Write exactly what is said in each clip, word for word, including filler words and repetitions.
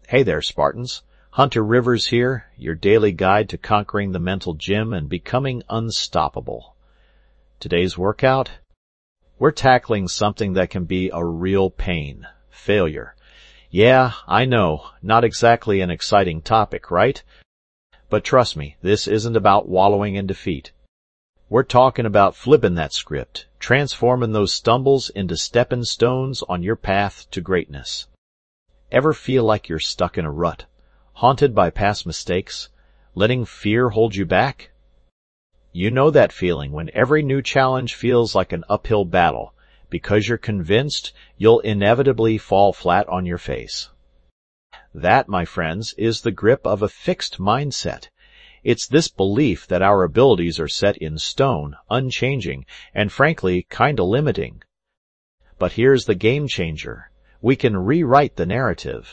Hey there, Spartans. Hunter Rivers here, your daily guide to conquering the mental gym and becoming unstoppable. Today's workout? We're tackling something that can be a real pain. Failure. Yeah, I know, not exactly an exciting topic, right? But trust me, this isn't about wallowing in defeat. We're talking about flipping that script, transforming those stumbles into stepping stones on your path to greatness. Ever feel like you're stuck in a rut, haunted by past mistakes, letting fear hold you back? You know that feeling when every new challenge feels like an uphill battle, because you're convinced you'll inevitably fall flat on your face. That, my friends, is the grip of a fixed mindset. It's this belief that our abilities are set in stone, unchanging, and frankly, kinda limiting. But here's the game changer. We can rewrite the narrative.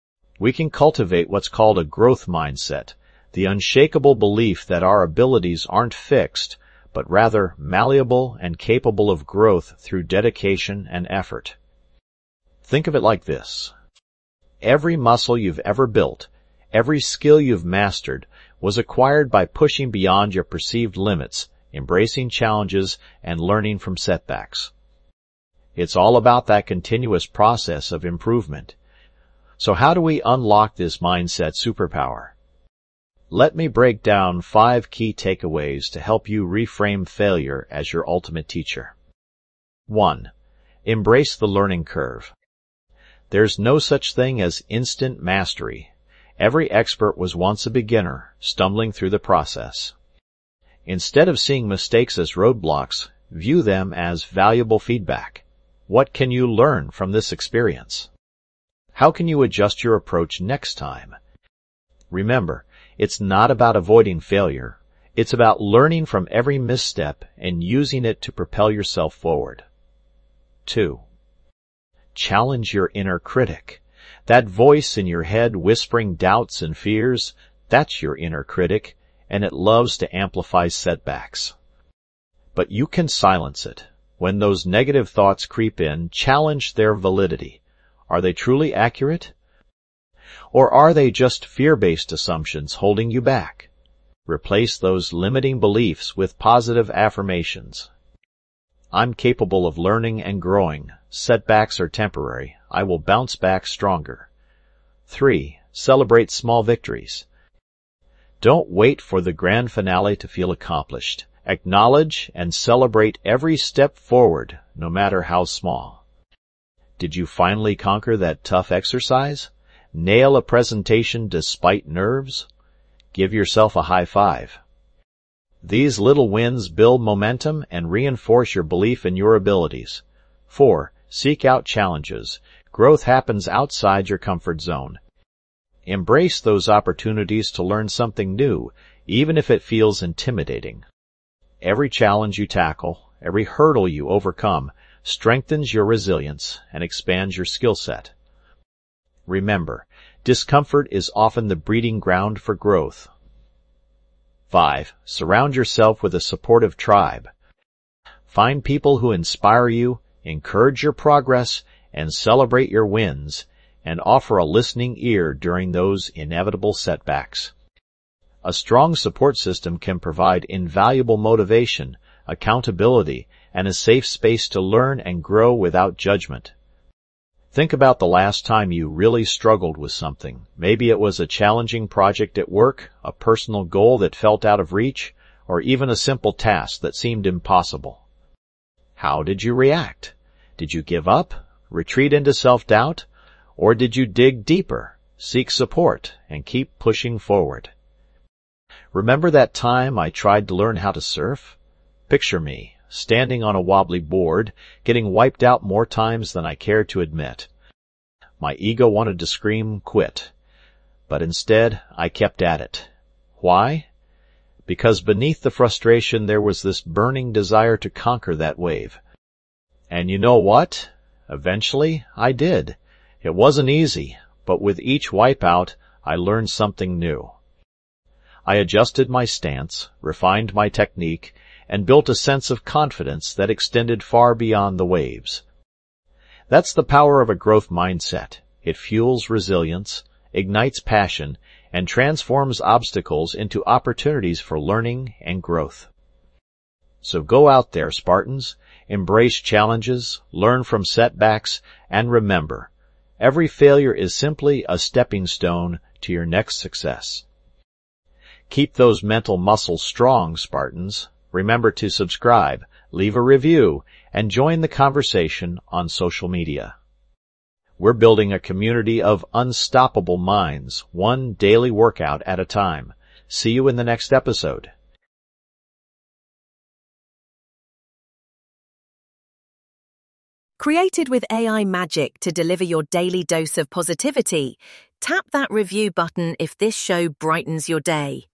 We can cultivate what's called a growth mindset, the unshakable belief that our abilities aren't fixed, but rather malleable and capable of growth through dedication and effort. Think of it like this. Every muscle you've ever built, every skill you've mastered, was acquired by pushing beyond your perceived limits, embracing challenges, and learning from setbacks. It's all about that continuous process of improvement. So how do we unlock this mindset superpower? Let me break down five key takeaways to help you reframe failure as your ultimate teacher. One. Embrace the learning curve. There's no such thing as instant mastery. Every expert was once a beginner, stumbling through the process. Instead of seeing mistakes as roadblocks, view them as valuable feedback. What can you learn from this experience? How can you adjust your approach next time? Remember, it's not about avoiding failure. It's about learning from every misstep and using it to propel yourself forward. Two. Challenge your inner critic. That voice in your head whispering doubts and fears, that's your inner critic, and it loves to amplify setbacks. But you can silence it. When those negative thoughts creep in, challenge their validity. Are they truly accurate? Or are they just fear-based assumptions holding you back? Replace those limiting beliefs with positive affirmations. I'm capable of learning and growing. Setbacks are temporary. I will bounce back stronger. Three. Celebrate small victories. Don't wait for the grand finale to feel accomplished. Acknowledge and celebrate every step forward, no matter how small. Did you finally conquer that tough exercise? Nail a presentation despite nerves? Give yourself a high five. These little wins build momentum and reinforce your belief in your abilities. Four. Seek out challenges. Growth happens outside your comfort zone. Embrace those opportunities to learn something new, even if it feels intimidating. Every challenge you tackle, every hurdle you overcome, strengthens your resilience and expands your skill set. Remember, discomfort is often the breeding ground for growth. Five. Surround yourself with a supportive tribe. Find people who inspire you, encourage your progress, and celebrate your wins, and offer a listening ear during those inevitable setbacks. A strong support system can provide invaluable motivation, accountability, and a safe space to learn and grow without judgment. Think about the last time you really struggled with something. Maybe it was a challenging project at work, a personal goal that felt out of reach, or even a simple task that seemed impossible. How did you react? Did you give up, retreat into self-doubt, or did you dig deeper, seek support, and keep pushing forward? Remember that time I tried to learn how to surf? Picture me, standing on a wobbly board, getting wiped out more times than I cared to admit. My ego wanted to scream, quit. But instead, I kept at it. Why? Because beneath the frustration there was this burning desire to conquer that wave. And you know what? Eventually, I did. It wasn't easy, but with each wipeout, I learned something new. I adjusted my stance, refined my technique, and built a sense of confidence that extended far beyond the waves. That's the power of a growth mindset. It fuels resilience, ignites passion, and transforms obstacles into opportunities for learning and growth. So go out there, Spartans, embrace challenges, learn from setbacks, and remember, every failure is simply a stepping stone to your next success. Keep those mental muscles strong, Spartans. Remember to subscribe, leave a review, and join the conversation on social media. We're building a community of unstoppable minds, one daily workout at a time. See you in the next episode. Created with A I magic to deliver your daily dose of positivity, tap that review button if this show brightens your day.